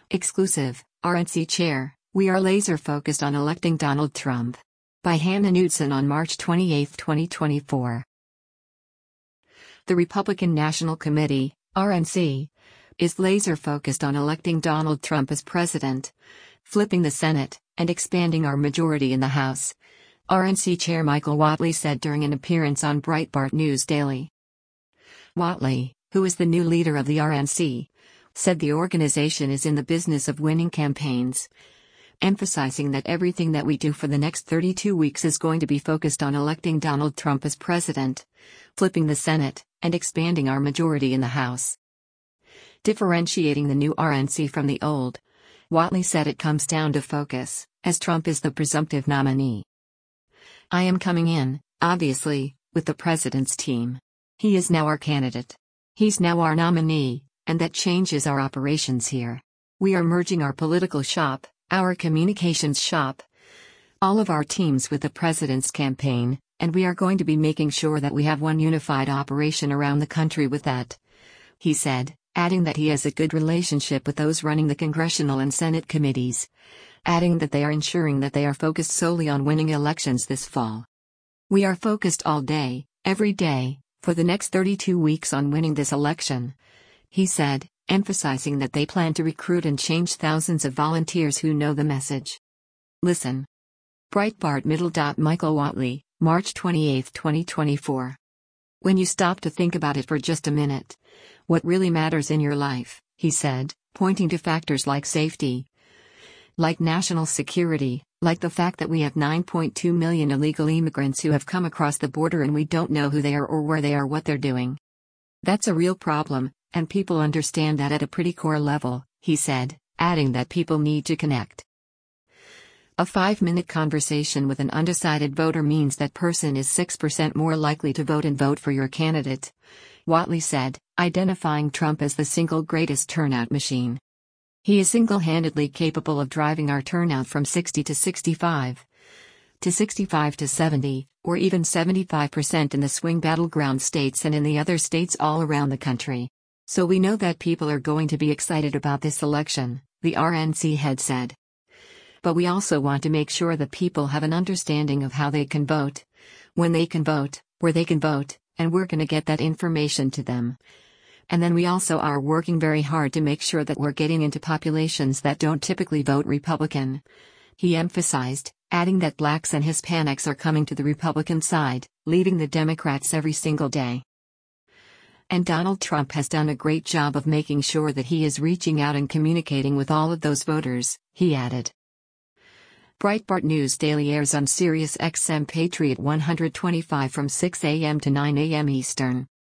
Exclusive, RNC Chair, we are laser focused on electing Donald Trump. By Hannah Knudsen on March 28, 2024. The Republican National Committee, RNC, is laser focused on electing Donald Trump as president, flipping the Senate, and expanding our majority in the House, RNC Chair Michael Whatley said during an appearance on Breitbart News Daily. Whatley, who is the new leader of the RNC, said the organization is in the business of winning campaigns, emphasizing that everything that we do for the next 32 weeks is going to be focused on electing Donald Trump as president, flipping the Senate, and expanding our majority in the House. Differentiating the new RNC from the old, Whatley said it comes down to focus, as Trump is the presumptive nominee. I am coming in, obviously, with the president's team. He is now our candidate. He's now our nominee, and that changes our operations here. We are merging our political shop, our communications shop, all of our teams with the president's campaign, and we are going to be making sure that we have one unified operation around the country with that, he said, adding that he has a good relationship with those running the congressional and Senate committees, adding that they are ensuring that they are focused solely on winning elections this fall. We are focused all day, every day, for the next 32 weeks on winning this election, he said, emphasizing that they plan to recruit and change thousands of volunteers who know the message. Listen. Breitbart Middle. Michael Whatley, March 28, 2024. When you stop to think about it for just a minute, what really matters in your life, he said, pointing to factors like safety, like national security, like the fact that we have 9.2 million illegal immigrants who have come across the border and we don't know who they are or where they are, what they're doing. That's a real problem, and people understand that at a pretty core level, he said, adding that people need to connect. A 5-minute conversation with an undecided voter means that person is 6% more likely to vote and vote for your candidate, Whatley said, identifying Trump as the single greatest turnout machine. He is single-handedly capable of driving our turnout from 60 to 65, to 65 to 70, or even 75% in the swing battleground states and in the other states all around the country. So we know that people are going to be excited about this election, the RNC head said. But we also want to make sure that people have an understanding of how they can vote, when they can vote, where they can vote, and we're going to get that information to them. And then we also are working very hard to make sure that we're getting into populations that don't typically vote Republican, he emphasized, adding that blacks and Hispanics are coming to the Republican side, leaving the Democrats every single day. And Donald Trump has done a great job of making sure that he is reaching out and communicating with all of those voters, he added. Breitbart News Daily airs on Sirius XM Patriot 125 from 6 a.m. to 9 a.m. Eastern.